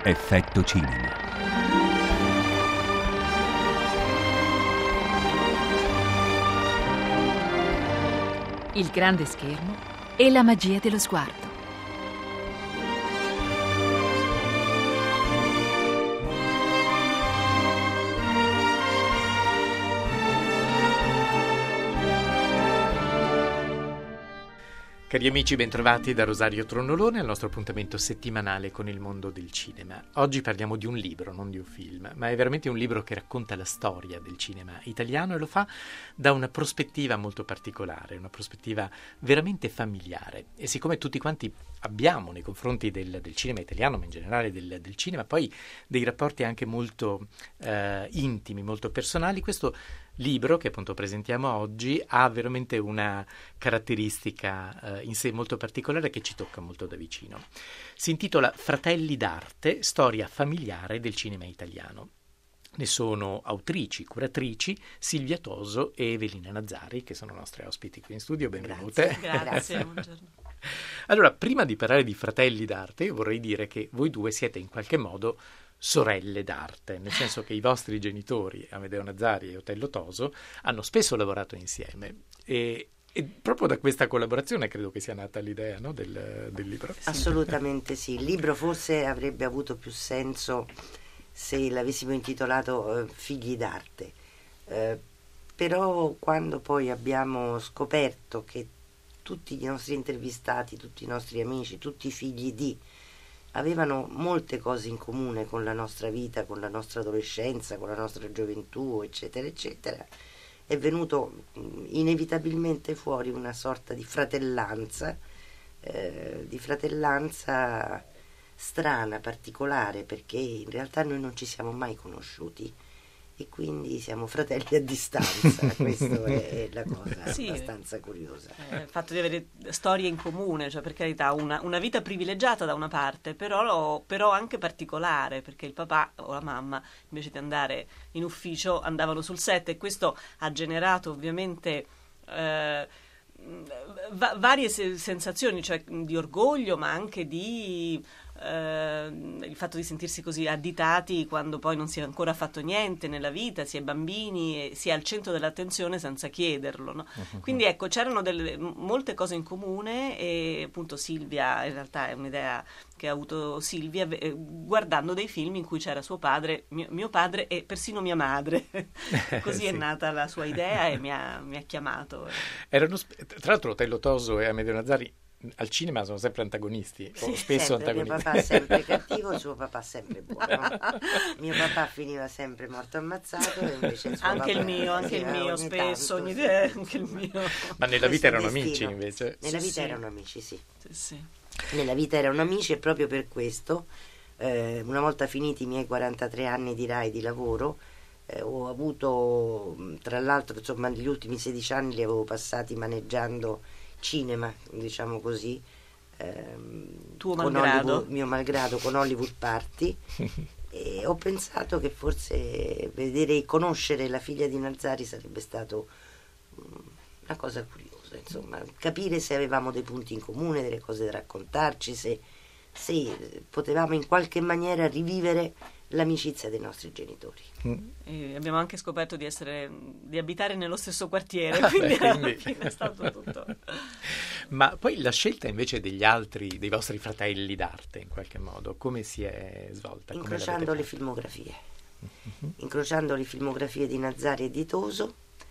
Effetto cinema. Il grande schermo e la magia dello sguardo. Cari amici, bentrovati da Rosario Tronnolone al nostro appuntamento settimanale con il mondo del cinema. Oggi parliamo di un libro, non di un film, ma è veramente un libro che racconta la storia del cinema italiano e lo fa da una prospettiva molto particolare, una prospettiva veramente familiare. E siccome tutti quanti abbiamo nei confronti del cinema italiano, ma in generale del cinema, poi dei rapporti anche molto intimi, molto personali, questo libro che appunto presentiamo oggi ha veramente una caratteristica in sé molto particolare che ci tocca molto da vicino. Si intitola Fratelli d'arte, storia familiare del cinema italiano. Ne sono autrici, curatrici Silvia Toso e Evelina Nazzari, che sono nostre ospiti qui in studio. Benvenute. Grazie, buongiorno. Allora, prima di parlare di Fratelli d'arte, io vorrei dire che voi due siete in qualche modo sorelle d'arte, nel senso che i vostri genitori, Amedeo Nazzari e Otello Toso, hanno spesso lavorato insieme e proprio da questa collaborazione credo che sia nata l'idea, no, del libro. Assolutamente sì, il libro forse avrebbe avuto più senso se l'avessimo intitolato Figli d'arte, però quando poi abbiamo scoperto che tutti i nostri intervistati, tutti i nostri amici, tutti i figli di avevano molte cose in comune con la nostra vita, con la nostra adolescenza, con la nostra gioventù, eccetera, eccetera, è venuto inevitabilmente fuori una sorta di fratellanza strana, particolare, perché in realtà noi non ci siamo mai conosciuti e quindi siamo fratelli a distanza. Questa è la cosa abbastanza curiosa. Il fatto di avere storie in comune, cioè per carità una vita privilegiata da una parte, però anche particolare, perché il papà o la mamma invece di andare in ufficio andavano sul set e questo ha generato ovviamente varie sensazioni, cioè di orgoglio ma anche di il fatto di sentirsi così additati quando poi non si è ancora fatto niente nella vita, si è bambini e si è al centro dell'attenzione senza chiederlo, no? Quindi ecco, c'erano molte cose in comune e appunto Silvia, in realtà è un'idea che ha avuto Silvia guardando dei film in cui c'era suo padre, mio padre e persino mia madre. Così sì. È nata la sua idea e mi ha chiamato. Tra l'altro Otello Toso e Amedeo Nazzari al cinema sono sempre antagonisti, o spesso sempre, antagonisti. Mio papà è sempre cattivo, il suo papà sempre buono. Mio papà finiva sempre morto ammazzato e invece il suo anche papà il mio spesso tanto, anche il mio. Ma nella vita erano amici invece? Nella vita erano amici, sì. Sì. Nella vita erano amici e proprio per questo una volta finiti i miei 43 anni di Rai di lavoro ho avuto, tra l'altro, insomma, gli ultimi 16 anni li avevo passati maneggiando cinema, diciamo così, tuo malgrado? Mio malgrado, con Hollywood Party e ho pensato che forse conoscere la figlia di Nazzari sarebbe stato una cosa curiosa, insomma, capire se avevamo dei punti in comune, delle cose da raccontarci, se potevamo in qualche maniera rivivere l'amicizia dei nostri genitori. E abbiamo anche scoperto di abitare nello stesso quartiere, quindi alla fine è stato tutto. Ma poi la scelta invece dei vostri fratelli d'arte, in qualche modo, come si è svolta? Incrociando le filmografie. Incrociando le filmografie di Nazzari e di Toso,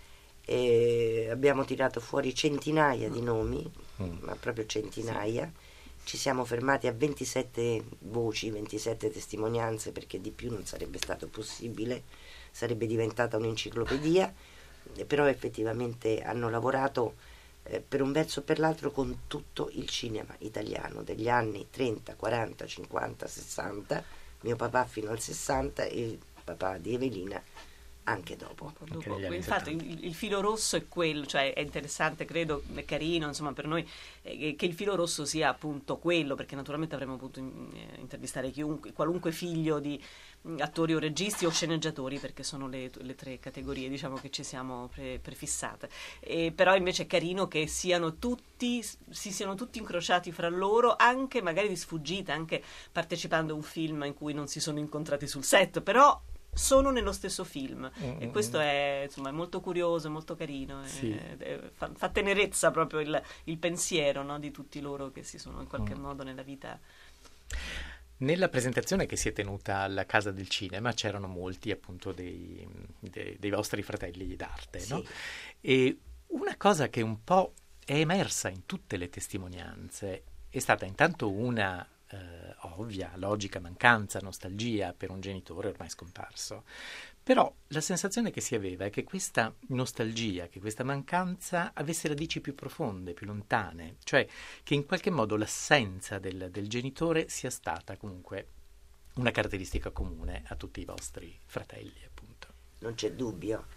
abbiamo tirato fuori centinaia di nomi, ma proprio centinaia. Sì. Ci siamo fermati a 27 voci, 27 testimonianze, perché di più non sarebbe stato possibile, sarebbe diventata un'enciclopedia, però effettivamente hanno lavorato per un verso o per l'altro con tutto il cinema italiano degli anni 30, 40, 50, 60, mio papà fino al 60 e il papà di Evelina anche dopo. Anche negli anni Infatti 70. il filo rosso è quello, cioè è interessante, credo, è carino, insomma, per noi che il filo rosso sia appunto quello, perché naturalmente avremmo potuto intervistare qualunque figlio di attori o registi o sceneggiatori, perché sono le tre categorie, diciamo, che ci siamo prefissate. Però invece è carino che si siano tutti incrociati fra loro, anche magari di sfuggita, anche partecipando a un film in cui non si sono incontrati sul set, però sono nello stesso film, e questo è, insomma, è molto curioso, è molto carino, Sì. fa tenerezza proprio il pensiero, no, di tutti loro che si sono in qualche modo nella vita. Nella presentazione che si è tenuta alla Casa del Cinema c'erano molti appunto dei vostri fratelli d'arte, Sì. no? E una cosa che un po' è emersa in tutte le testimonianze è stata intanto una ovvia, logica mancanza, nostalgia per un genitore ormai scomparso. Però la sensazione che si aveva è che questa nostalgia, che questa mancanza avesse radici più profonde, più lontane, cioè che in qualche modo l'assenza del genitore sia stata comunque una caratteristica comune a tutti i vostri fratelli, appunto. Non c'è dubbio.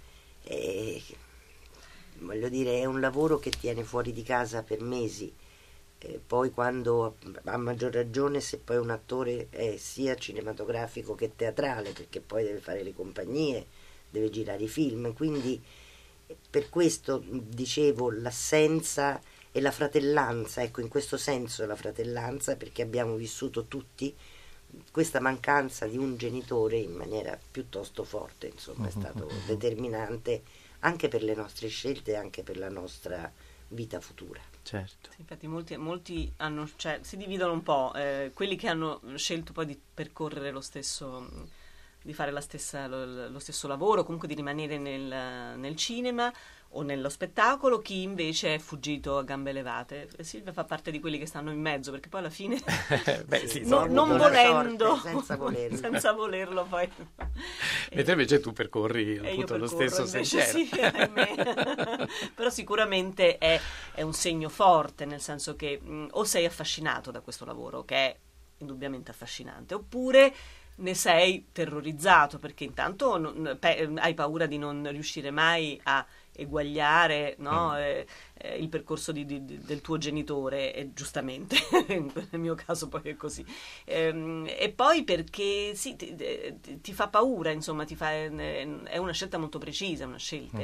Voglio dire, è un lavoro che tiene fuori di casa per mesi. Poi quando, a maggior ragione, se poi un attore è sia cinematografico che teatrale, perché poi deve fare le compagnie, deve girare i film, quindi per questo dicevo l'assenza e la fratellanza, ecco, in questo senso la fratellanza, perché abbiamo vissuto tutti questa mancanza di un genitore in maniera piuttosto forte, insomma, è stato determinante anche per le nostre scelte e anche per la nostra vita futura. Certo. Sì, infatti molti hanno, cioè, si dividono un po', quelli che hanno scelto poi di percorrere lo stesso, di fare lo stesso lavoro, comunque di rimanere nel cinema o nello spettacolo, chi invece è fuggito a gambe levate. Silvia fa parte di quelli che stanno in mezzo, perché poi alla fine Beh, sì, non volendo, senza volerlo. senza volerlo poi. Mentre invece tu percorri E io appunto lo percorro stesso invece sentiero. sì, ahimè. Però sicuramente è un segno forte, nel senso che o sei affascinato da questo lavoro, che è indubbiamente affascinante, oppure ne sei terrorizzato, perché intanto hai paura di non riuscire mai a eguagliare, no? Il percorso del tuo genitore, e giustamente nel mio caso poi è così, e poi perché sì, ti fa paura, insomma, è una scelta molto precisa, è una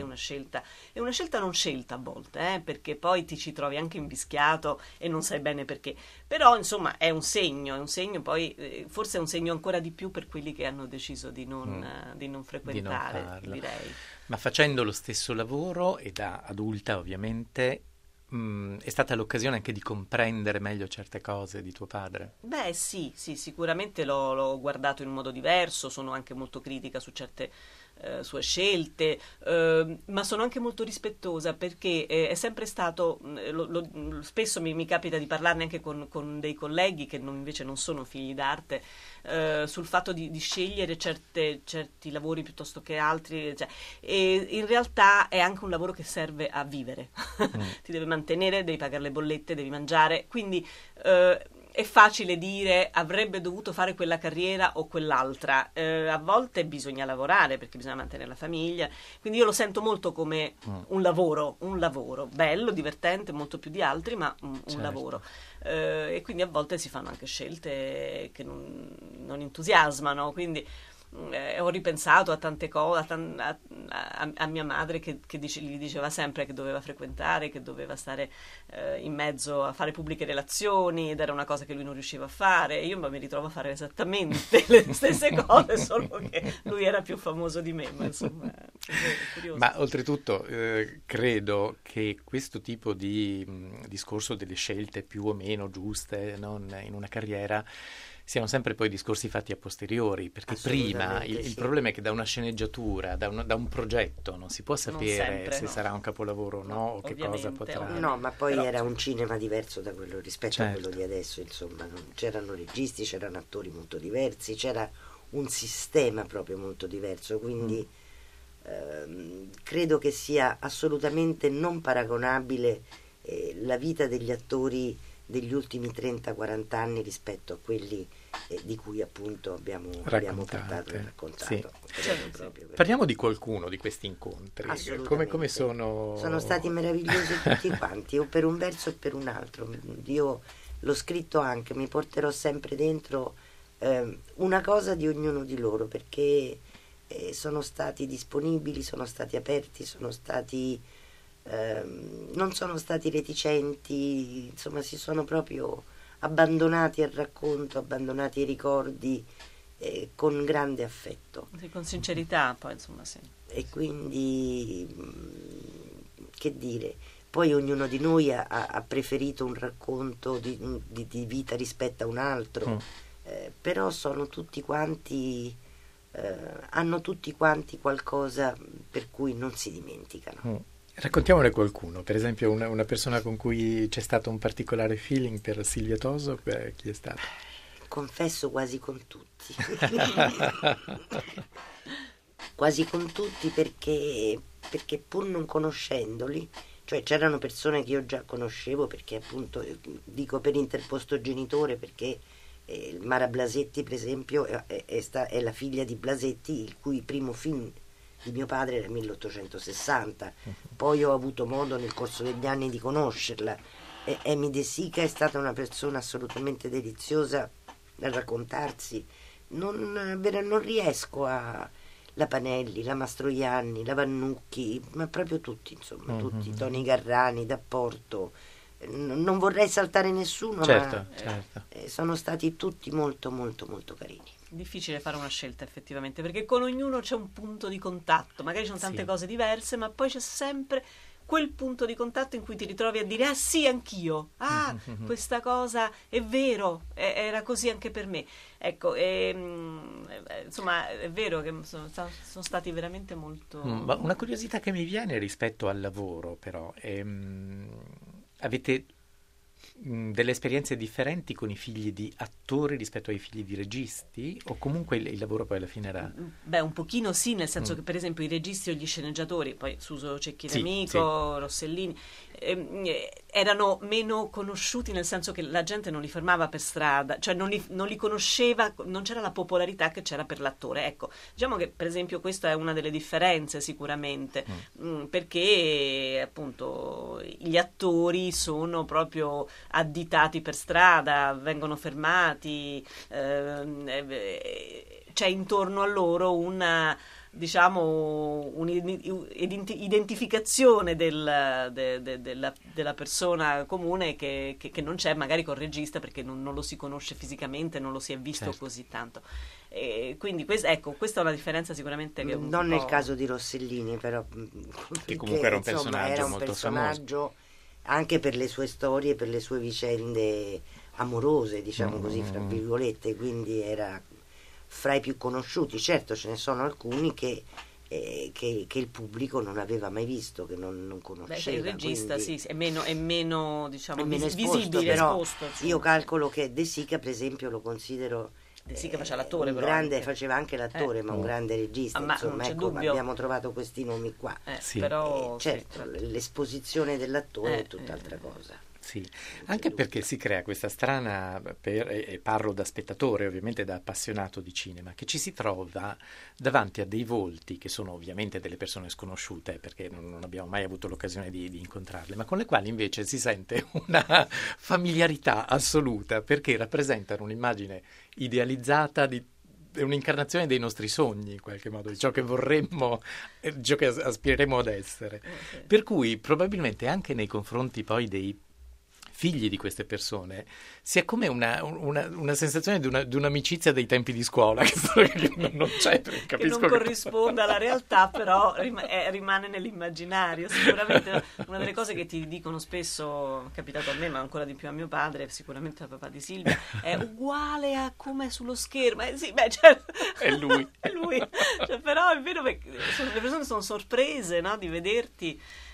scelta non scelta a volte, perché poi ti ci trovi anche invischiato e non sai bene perché, però insomma è un segno poi, forse è un segno ancora di più per quelli che hanno deciso di non frequentare, farlo. direi. Ma facendo lo stesso lavoro, e da adulta ovviamente, è stata l'occasione anche di comprendere meglio certe cose di tuo padre? Beh sì, sicuramente l'ho guardato in modo diverso, sono anche molto critica su certe sue scelte, ma sono anche molto rispettosa, perché è sempre stato, spesso mi capita di parlarne anche con dei colleghi che invece non sono figli d'arte, sul fatto di scegliere certi lavori piuttosto che altri, cioè, e in realtà è anche un lavoro che serve a vivere. Ti deve mantenere, devi pagare le bollette, devi mangiare, quindi è facile dire avrebbe dovuto fare quella carriera o quell'altra, a volte bisogna lavorare perché bisogna mantenere la famiglia, quindi io lo sento molto come un lavoro bello, divertente, molto più di altri, ma un Certo. lavoro, e quindi a volte si fanno anche scelte che non entusiasmano, quindi ho ripensato a tante cose, a mia madre che gli diceva sempre che doveva frequentare, che doveva stare in mezzo a fare pubbliche relazioni, ed era una cosa che lui non riusciva a fare, e io mi ritrovo a fare esattamente le stesse cose, solo che lui era più famoso di me, ma insomma è curioso. Ma oltretutto credo che questo tipo di discorso delle scelte più o meno giuste, no, in una carriera siano sempre poi discorsi fatti a posteriori, perché prima il problema è che da una sceneggiatura, da un progetto non si può sapere se sarà un capolavoro o no, o che cosa potrà. No, ma poi era un cinema diverso da quello rispetto a quello Certo. di adesso, insomma, c'erano registi, c'erano attori molto diversi, c'era un sistema proprio molto diverso, quindi credo che sia assolutamente non paragonabile la vita degli attori degli ultimi 30-40 anni rispetto a quelli di cui appunto abbiamo parlato e raccontato. Sì. Proprio Parliamo di qualcuno di questi incontri. Come sono? Sono stati meravigliosi tutti quanti, o per un verso o per un altro. Io l'ho scritto anche, mi porterò sempre dentro una cosa di ognuno di loro, perché sono stati disponibili, sono stati aperti, non sono stati reticenti, insomma si sono proprio abbandonati al racconto, abbandonati ai ricordi, con grande affetto. Sì, con sincerità, poi insomma sì. E quindi, che dire, poi ognuno di noi ha preferito un racconto di vita rispetto a un altro, però sono tutti quanti, hanno tutti quanti qualcosa per cui non si dimenticano. Raccontiamone qualcuno, per esempio una persona con cui c'è stato un particolare feeling per Silvia Toso, chi è stato? Confesso quasi con tutti. Quasi con tutti perché pur non conoscendoli, cioè c'erano persone che io già conoscevo, perché appunto, dico per interposto genitore, perché Mara Blasetti per esempio è la figlia di Blasetti, il cui primo film di mio padre era 1860. Poi ho avuto modo nel corso degli anni di conoscerla. Emi De Sica è stata una persona assolutamente deliziosa a raccontarsi. Non riesco a... La Panelli, la Mastroianni, la Vannucchi, ma proprio tutti, insomma, tutti, Toni Garrani, D'Apporto. Non vorrei saltare nessuno, certo. Sono stati tutti molto molto molto carini. Difficile fare una scelta effettivamente, perché con ognuno c'è un punto di contatto, magari ci sono tante cose diverse, ma poi c'è sempre quel punto di contatto in cui ti ritrovi a dire: ah sì, anch'io, questa cosa è vero, era così anche per me. Ecco, insomma è vero che sono stati veramente molto... Ma una curiosità che mi viene rispetto al lavoro, però, avete delle esperienze differenti con i figli di attori rispetto ai figli di registi, o comunque il lavoro poi alla fine era... Beh, un pochino sì, nel senso che per esempio i registi o gli sceneggiatori, poi Suso Cecchi D'Amico, Rossellini, erano meno conosciuti, nel senso che la gente non li fermava per strada, cioè non li conosceva, non c'era la popolarità che c'era per l'attore. Ecco, diciamo che per esempio questa è una delle differenze sicuramente, perché appunto gli attori sono proprio additati per strada, vengono fermati, c'è intorno a loro una, diciamo, un'identificazione della persona comune che non c'è magari col regista, perché non lo si conosce fisicamente, non lo si è visto così tanto. E quindi questa è una differenza sicuramente che non nel caso di Rossellini, però, che comunque era un personaggio era un molto personaggio famoso, anche per le sue storie, per le sue vicende amorose, diciamo così, fra virgolette, quindi era fra i più conosciuti. Certo, ce ne sono alcuni che il pubblico non aveva mai visto, che non conosceva. Il regista quindi, sì, è meno diciamo è meno esposto, visibile, però esposto, io calcolo che De Sica per esempio lo considero De Sica faceva l'attore, un però grande, anche. Faceva anche l'attore, ma un grande regista, ma insomma, non c'è ecco, dubbio. abbiamo trovato questi nomi qua. Però certo, l'esposizione dell'attore è tutt'altra cosa. Sì, anche perché si crea questa strana, e parlo da spettatore, ovviamente da appassionato di cinema, che ci si trova davanti a dei volti che sono ovviamente delle persone sconosciute, perché non abbiamo mai avuto l'occasione di incontrarle, ma con le quali invece si sente una familiarità assoluta, perché rappresentano un'immagine idealizzata di un'incarnazione dei nostri sogni, in qualche modo, di ciò che vorremmo, ciò che aspireremo ad essere. Per cui probabilmente anche nei confronti poi dei figli di queste persone si ha come una sensazione di un'amicizia dei tempi di scuola che non c'è, capisco, che non corrisponde alla realtà, però rimane nell'immaginario. Sicuramente una delle cose che ti dicono spesso, è capitato a me ma ancora di più a mio padre, sicuramente al papà di Silvia, è uguale a come è sullo schermo. Sì, beh, certo, è lui. Cioè, però è vero che le persone sono sorprese, no, di vederti.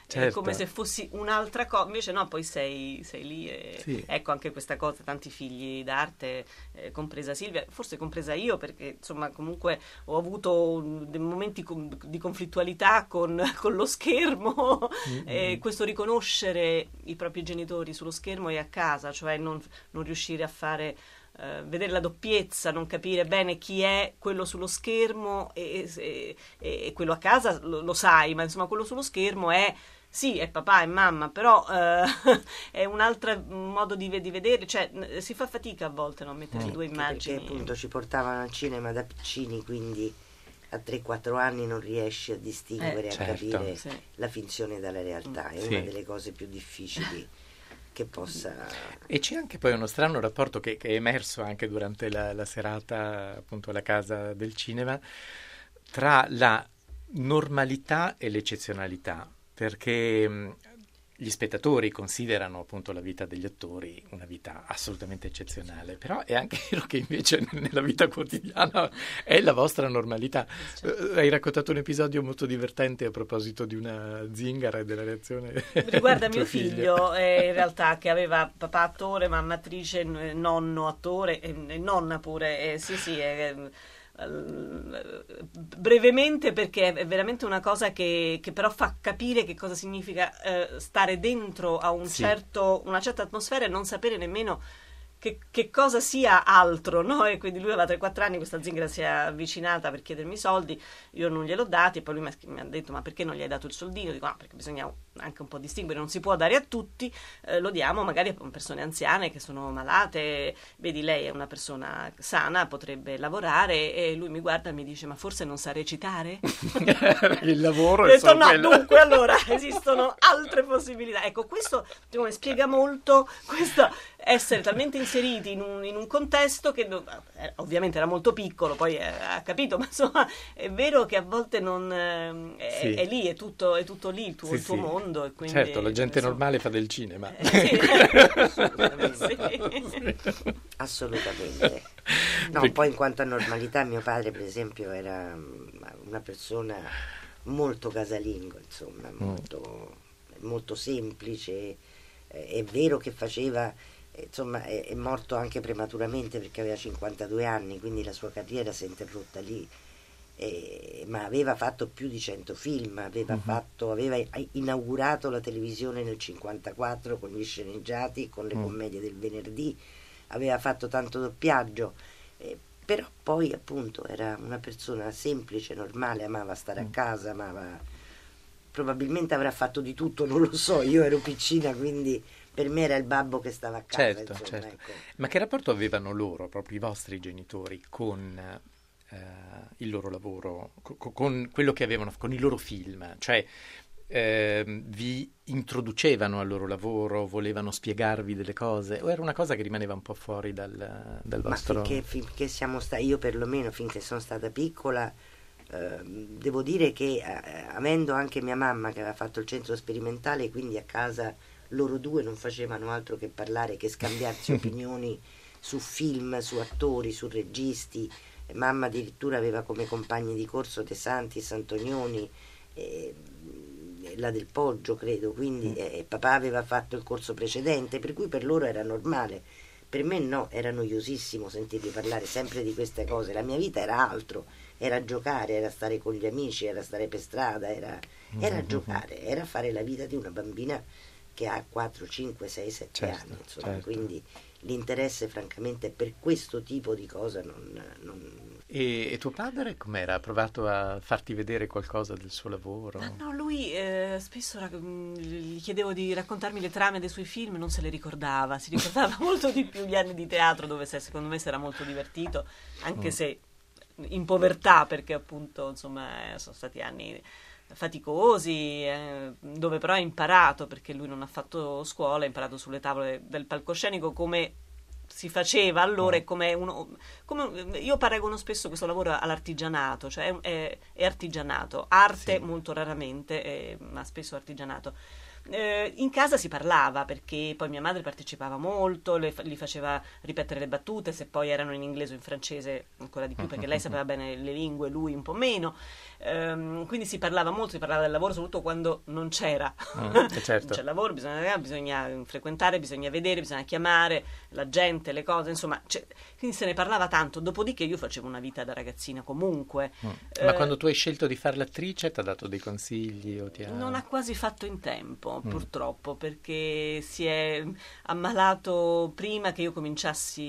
certo. È come se fossi un'altra cosa, invece no, poi sei lì e Sì. ecco anche questa cosa, tanti figli d'arte, compresa Silvia, forse compresa io, perché insomma comunque ho avuto dei momenti di conflittualità con lo schermo, questo riconoscere i propri genitori sullo schermo e a casa, cioè non riuscire a fare... vedere la doppiezza, non capire bene chi è quello sullo schermo e quello a casa lo sai, ma insomma quello sullo schermo è sì, è papà e mamma, però è un altro modo di vedere, cioè si fa fatica a volte a mettere due immagini. Perché appunto ci portavano al cinema da piccini, quindi a 3-4 anni non riesci a distinguere, a certo. capire Sì. la finzione dalla realtà, è Sì. una delle cose più difficili che possa... E c'è anche poi uno strano rapporto che è emerso anche durante la serata appunto alla Casa del Cinema tra la normalità e l'eccezionalità, perché gli spettatori considerano appunto la vita degli attori una vita assolutamente eccezionale, però è anche vero che invece nella vita quotidiana è la vostra normalità. Hai raccontato un episodio molto divertente a proposito di una zingara e della reazione Riguarda di mio tuo figlio, in realtà, che aveva papà attore, mamma attrice, nonno attore e nonna pure, sì, brevemente, perché è veramente una cosa che però fa capire che cosa significa stare dentro a una certa atmosfera e non sapere nemmeno che cosa sia altro, no? E quindi lui aveva 3-4 anni, questa zingara si è avvicinata per chiedermi i soldi, io non gliel'ho dati e poi lui mi ha detto ma perché non gli hai dato il soldino? Dico no, perché bisogna anche un po' distinguere, non si può dare a tutti, lo diamo magari a persone anziane che sono malate, vedi lei è una persona sana, potrebbe lavorare, e lui mi guarda e mi dice ma forse non sa recitare? Il lavoro Ho è detto solo no, quello. dunque allora esistono altre possibilità. Ecco, questo come spiega molto questo essere talmente inseriti in un contesto che ovviamente era molto piccolo, poi ha capito, ma insomma è vero che a volte non è lì, è tutto lì il tuo mondo, e quindi, certo, la gente insomma, normale fa del cinema. Assolutamente. No, poi in quanto a normalità, mio padre per esempio era una persona molto casalingo, insomma, molto semplice. È vero che faceva, insomma, è morto anche prematuramente perché aveva 52 anni, quindi la sua carriera si è interrotta lì. Ma aveva fatto più di 100 film, aveva inaugurato la televisione nel 54 con gli sceneggiati, con le commedie del venerdì, aveva fatto tanto doppiaggio, però poi appunto era una persona semplice, normale, amava stare a casa, probabilmente avrà fatto di tutto, non lo so, io ero piccina, quindi per me era il babbo che stava a casa. Certo, insomma, certo. Ecco. Ma che rapporto avevano loro, proprio i vostri genitori, con il loro lavoro, con quello che avevano, con i loro film? Cioè, vi introducevano al loro lavoro, volevano spiegarvi delle cose, o era una cosa che rimaneva un po' fuori dal vostro... Ma finché siamo stati, io perlomeno finché sono stata piccola, devo dire che avendo anche mia mamma che aveva fatto il centro sperimentale, quindi a casa loro due non facevano altro che parlare, che scambiarsi opinioni su film, su attori, su registi. Mamma addirittura aveva come compagni di corso De Santis, Antonioni, la Del Poggio credo, quindi papà aveva fatto il corso precedente, per cui per loro era normale. Per me no, era noiosissimo sentirli parlare sempre di queste cose. La mia vita era altro, era giocare, era stare con gli amici, era stare per strada, era giocare, era fare la vita di una bambina che ha 4, 5, 6, 7 anni, insomma, certo. Quindi l'interesse francamente per questo tipo di cosa non... E tuo padre com'era? Ha provato a farti vedere qualcosa del suo lavoro? No, lui spesso gli chiedevo di raccontarmi le trame dei suoi film, non se le ricordava, si ricordava molto di più gli anni di teatro dove secondo me si era molto divertito, anche se in povertà, perché appunto insomma sono stati anni faticosi, dove però ha imparato, perché lui non ha fatto scuola, ha imparato sulle tavole del palcoscenico come si faceva allora, e come io paragono spesso questo lavoro all'artigianato, cioè è artigianato, arte molto raramente, ma spesso artigianato. In casa si parlava, perché poi mia madre partecipava molto, gli faceva ripetere le battute, se poi erano in inglese o in francese ancora di più, perché lei sapeva bene le lingue, lui un po' meno. Quindi si parlava molto, si parlava del lavoro, soprattutto quando non c'era. Certo. Non c'è lavoro, bisogna frequentare, bisogna vedere, bisogna chiamare la gente, le cose, insomma, quindi se ne parlava tanto. Dopodiché io facevo una vita da ragazzina comunque. Ma quando tu hai scelto di fare l'attrice ti ha dato dei consigli? Non ha quasi fatto in tempo, purtroppo, perché si è ammalato prima che io cominciassi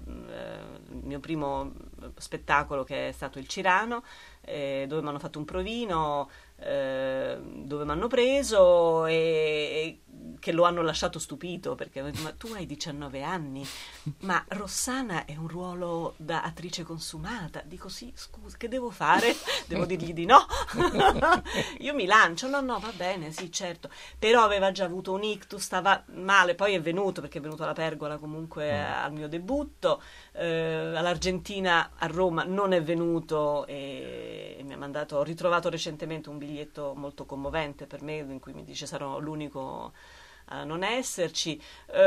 il mio primo spettacolo, che è stato il Cirano, dove mi hanno fatto un provino, dove mi hanno preso e che lo hanno lasciato stupito, perché hanno detto: ma tu hai 19 anni, ma Rossana è un ruolo da attrice consumata. Dico: sì, scusa, che devo fare? Devo dirgli di no? Io mi lancio, no, va bene, sì, certo. Però aveva già avuto un ictus, stava male, poi è venuto, perché è venuto alla Pergola comunque al mio debutto, all'Argentina, a Roma non è venuto, e mi ha mandato, ho ritrovato recentemente un biglietto molto commovente per me, in cui mi dice: sarò l'unico a non esserci.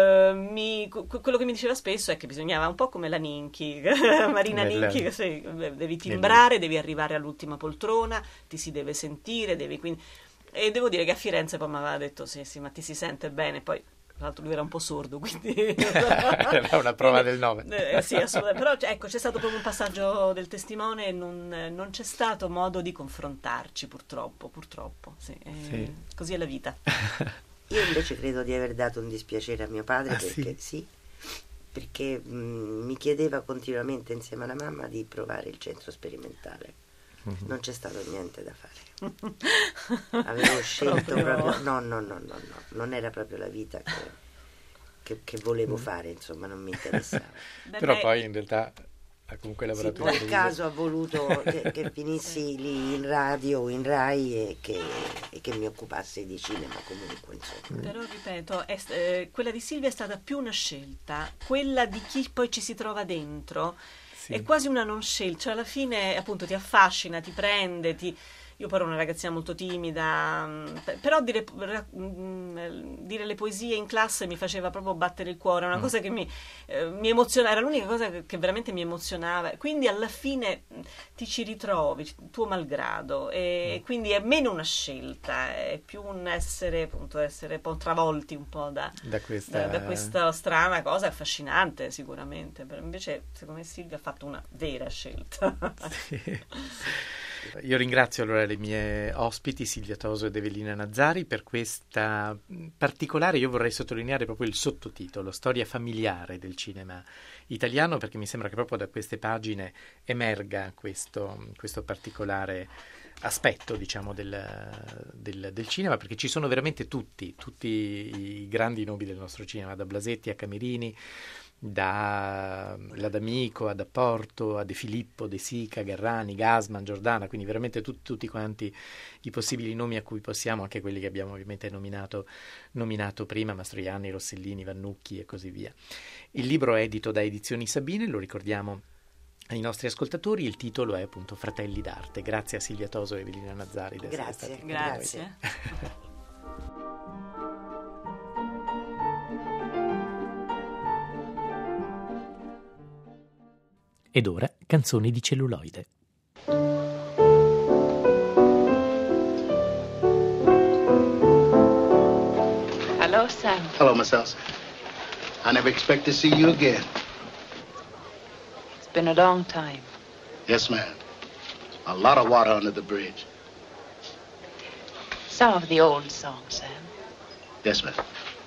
Quello che mi diceva spesso è che bisognava, un po' come la Ninchi, Marina Ninchi, che devi timbrare, devi arrivare all'ultima poltrona, ti si deve sentire, quindi... E devo dire che a Firenze poi mi aveva detto: sì, ma ti si sente bene. Poi tra l'altro lui era un po' sordo, quindi era una prova del 9. sì, assolutamente. Però ecco, c'è stato proprio un passaggio del testimone e non c'è stato modo di confrontarci, purtroppo, sì. Sì. Così è la vita. Io invece credo di aver dato un dispiacere a mio padre, sì? Perché mi chiedeva continuamente insieme alla mamma di provare il centro sperimentale. Non c'è stato niente da fare. Avevo scelto proprio no, non era proprio la vita che volevo fare, insomma, non mi interessava. Però poi in realtà ha comunque lavorato. Sì, per caso ha voluto che finissi lì in radio o in Rai e che mi occupassi di cinema comunque, insomma. Però ripeto, quella di Silvia è stata più una scelta, quella di chi poi ci si trova dentro. Sì. È quasi una non scelta, cioè alla fine appunto ti affascina, ti prende, io poi ero una ragazzina molto timida, però dire le poesie in classe mi faceva proprio battere il cuore, una cosa che mi emozionava, era l'unica cosa che veramente mi emozionava, quindi alla fine ti ci ritrovi, tuo malgrado, e quindi è meno una scelta, è più un essere un po' travolti un po' da questa strana cosa affascinante sicuramente, però invece secondo me Silvia ha fatto una vera scelta. Sì. Io ringrazio allora le mie ospiti Silvia Toso ed Evelina Nazzari per questa particolare, io vorrei sottolineare proprio il sottotitolo, storia familiare del cinema italiano, perché mi sembra che proprio da queste pagine emerga questo particolare aspetto, diciamo, del cinema, perché ci sono veramente tutti i grandi nomi del nostro cinema, da Blasetti a Camerini, da L'Adamico a Porto, a De Filippo, De Sica, Garrani, Gassman, Giordana, quindi veramente tutti quanti i possibili nomi a cui possiamo, anche quelli che abbiamo ovviamente nominato prima, Mastroianni, Rossellini, Vannucchi e così via. Il libro è edito da Edizioni Sabine, lo ricordiamo ai nostri ascoltatori, il titolo è appunto Fratelli d'arte. Grazie a Silvia Toso e Evelina Nazzari. Grazie. Ed ora canzoni di celluloide. Hello, Sam. Hello, Miss Elsa. I never expect to see you again. It's been a long time. Yes, ma'am. A lot of water under the bridge. Some of the old songs, Sam. Yes, ma'am.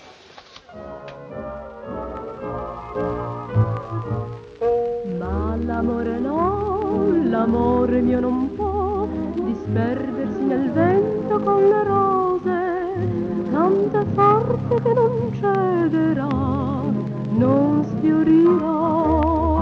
Ma l'amore no, l'amore mio non può disperdersi nel vento con le rose, tanto è forte che non cederà, non sfiorirà.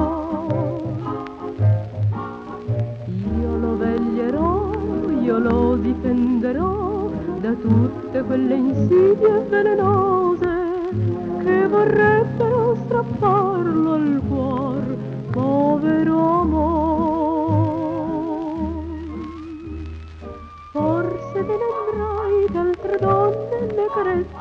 Io lo veglierò, io lo difenderò da tutte quelle insidie velenose che vorrebbero strapparlo al cuor, povero amor. Forse te ne andrai, che altre donne le carezze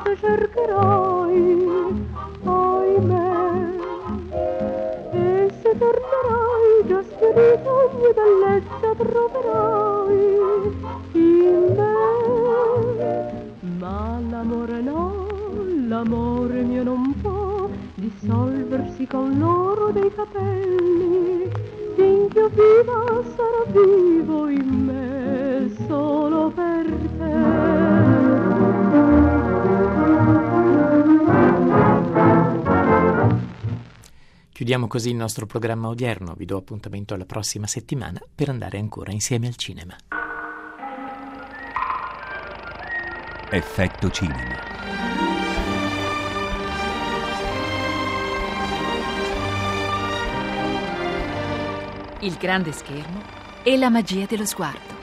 tornerai, già schiarita ogni bellezza troverai in me. Ma l'amore no, l'amore mio non può dissolversi con l'oro dei capelli, finché io viva sarà vivo in me solo per te. Chiudiamo così il nostro programma odierno. Vi do appuntamento alla prossima settimana per andare ancora insieme al cinema. Effetto cinema. Il grande schermo e la magia dello sguardo.